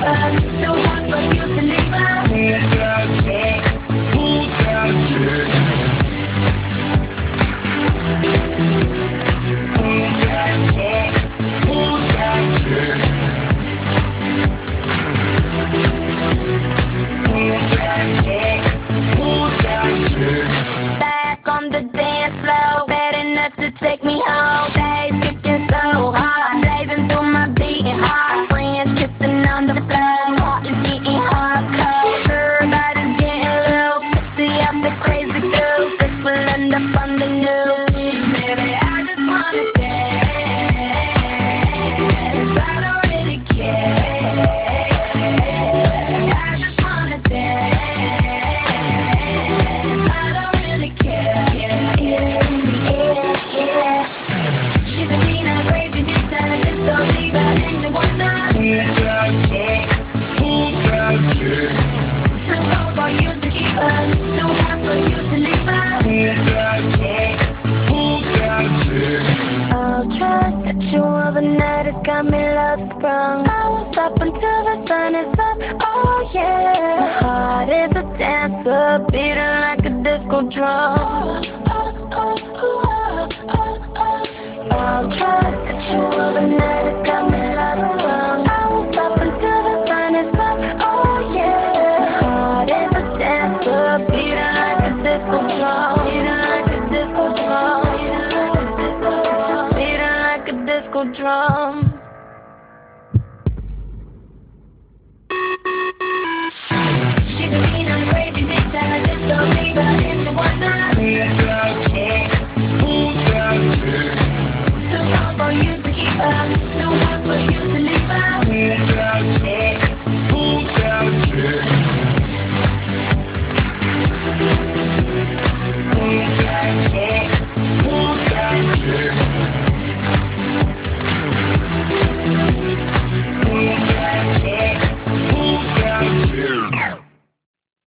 keeper. Too hot for you to leave her. Who's that chick? Who's that chick? Who's that chick? Who's that chick? Who's that chick? Who's that chick? Back on the dance floor, bad enough to take me home. Days kicking so hard, blazing through my beating heart. Friends kissing on the floor, heart is getting hardcore. Everybody's getting loose, tipsy off the crazy goose. This will end up on the news. Baby, I just wanna dance, I don't really care. I just wanna dance, I don't really care. She's a Tina, crazy Lisa, disco diva, ninja wonder. Who's that chick? Who's that chick? Too cold for you to keep her, too hot for you to leave her. Who's that chick? Who's that chick? I'll trust that you overnight has got me lost sprung. I won't stop until the sun is up, oh yeah. My heart is a dancer, beating like a disco drum. I'll trust that you overnight has got me lost sprung. I won't stop until the sun is up, oh yeah. My heart is a dancer, beating like a disco drum. Beating like a disco drum. Beating like a disco drum.